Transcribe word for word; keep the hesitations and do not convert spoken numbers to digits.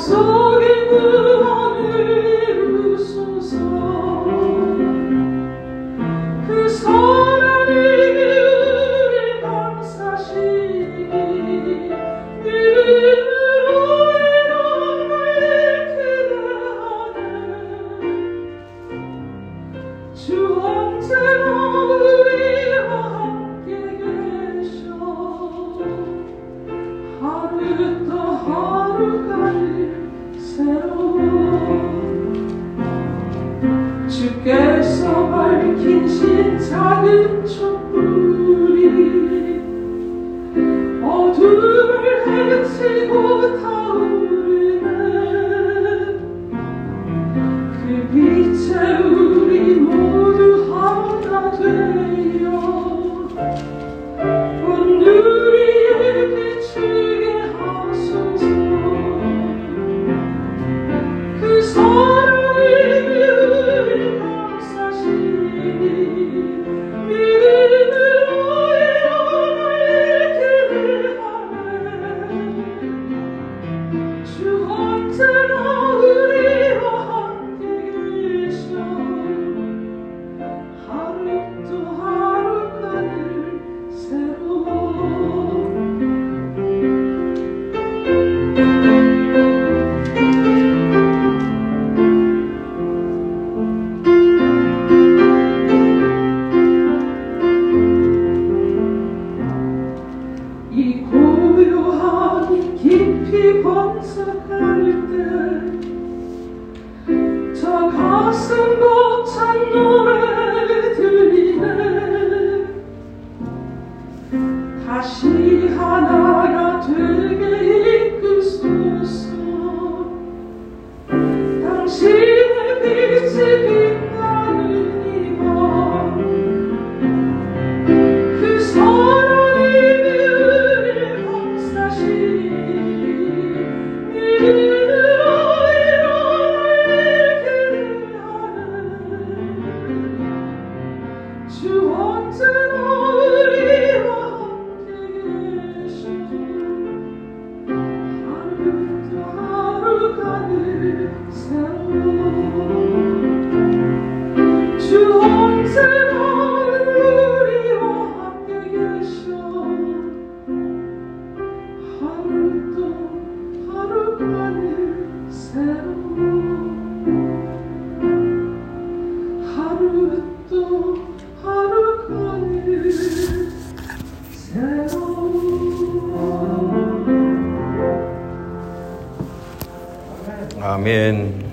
약속의 구원을 이루소서. 그 선하님이 우릴 감싸시니 믿음으로 이런 날 기대하네. 주 언제나 우리와 함께 계셔. 하루 또 하루가 새로워. 주께서 밝힌 신 작은 촛불이 어둠을 헤치고 타오르네. 그 빛에 우리 모두 하나 되어 온 누리에 비추게 하소서. 그 사랑이 우릴 감싸시니 믿음으로 일어날 기대하네. 주 언제나 우리와 함께 계셔. 하루 또 하루가 늘 새로워. 이 고요함이 깊이 번쩍할 때 저 가슴 벅찬 노래 들리네. 다시 하나가 되게 이끄소서. 당신의 빛이 빛나는 이 밤 그 사랑이 믿음으로 일어날 기대하네. 주 언제나 우리와 함께 계셔. 하루 또 하루가 늘 새로워. 주 언제나 우리와 함께 계셔. 하루 또 하루가 늘 새로워. 하루 또 하루가 늘 새로워. 아멘.